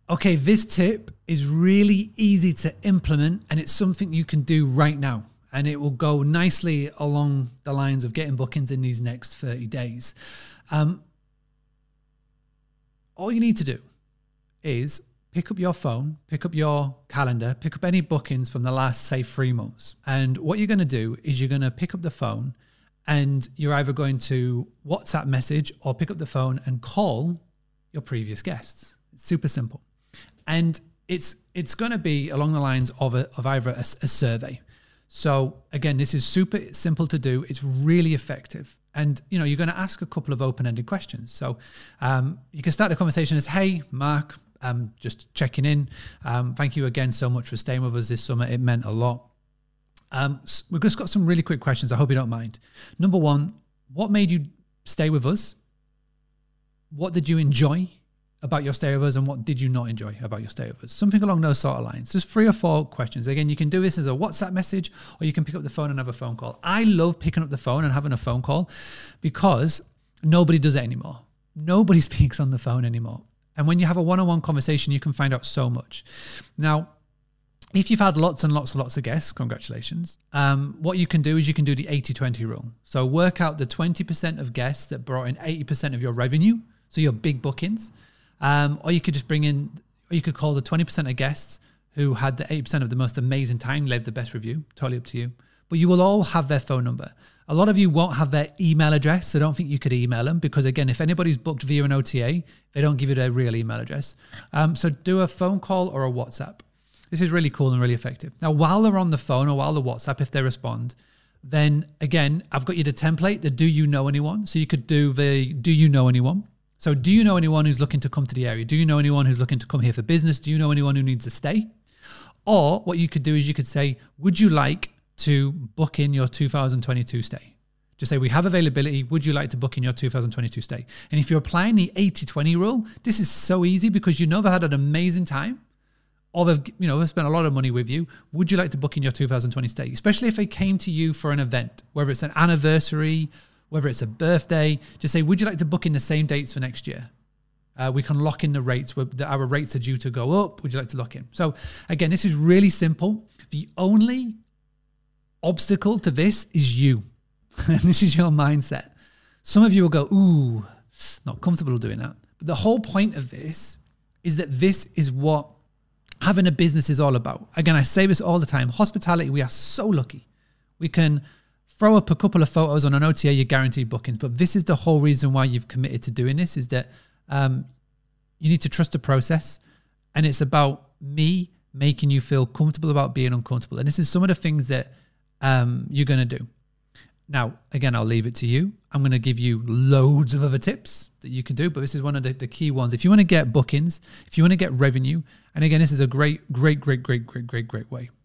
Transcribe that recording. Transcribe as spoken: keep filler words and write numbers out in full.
Okay, this tip is really easy to implement, and it's something you can do right now. And it will go nicely along the lines of getting bookings in these next thirty days. Um, all you need to do is pick up your phone, pick up your calendar, pick up any bookings from the last, say, three months. And what you're going to do is you're going to pick up the phone and you're either going to WhatsApp message or pick up the phone and call your previous guests. It's super simple. And it's it's going to be along the lines of, a, of either a, a survey. So again, this is super simple to do. It's really effective. And, you know, you're going to ask a couple of open-ended questions. So um, you can start the conversation as, hey, Mark, um, just checking in. Um, thank you again so much for staying with us this summer. It meant a lot. Um, we've just got some really quick questions. I hope you don't mind. Number one, what made you stay with us? What did you enjoy about your stay with us, and what did you not enjoy about your stay with us? Something along those sort of lines. Just three or four questions. Again, you can do this as a WhatsApp message, or you can pick up the phone and have a phone call. I love picking up the phone and having a phone call because nobody does it anymore. Nobody speaks on the phone anymore. And when you have a one-on-one conversation, you can find out so much. Now, if you've had lots and lots and lots of guests, congratulations. Um, what you can do is you can do the eighty twenty rule. So work out the twenty percent of guests that brought in eighty percent of your revenue, so your big bookings. Um, or you could just bring in, or you could call the twenty percent of guests who had the eighty percent of the most amazing time, left the best review, totally up to you. But you will all have their phone number. A lot of you won't have their email address, so don't think you could email them, because again, if anybody's booked via an O T A, they don't give you their real email address. Um, so do a phone call or a WhatsApp. This is really cool and really effective. Now, while they're on the phone or while the WhatsApp, if they respond, then again, I've got you the template, the do you know anyone? So you could do the do you know anyone? So do you know anyone who's looking to come to the area? Do you know anyone who's looking to come here for business? Do you know anyone who needs to stay? Or what you could do is you could say, would you like to book in your two thousand twenty-two stay? Just say, we have availability. Would you like to book in your two thousand twenty-two stay? And if you're applying the eighty twenty rule, this is so easy because you know they've had an amazing time, or they've, you know, they've spent a lot of money with you. Would you like to book in your two thousand twenty stay? Especially if they came to you for an event, whether it's an anniversary, whether it's a birthday, just say, would you like to book in the same dates for next year? Uh, we can lock in the rates. Our rates are due to go up. Would you like to lock in? So again, this is really simple. The only obstacle to this is you. And this is your mindset. Some of you will go, ooh, not comfortable doing that. But the whole point of this is that this is what having a business is all about. Again, I say this all the time. Hospitality, we are so lucky. We can throw up a couple of photos on an O T A, you're guaranteed bookings. But this is the whole reason why you've committed to doing this, is that um, you need to trust the process. And it's about me making you feel comfortable about being uncomfortable. And this is some of the things that um, you're going to do. Now, again, I'll leave it to you. I'm going to give you loads of other tips that you can do, but this is one of the, the key ones. If you want to get bookings, if you want to get revenue, and again, this is a great, great, great, great, great, great, great way.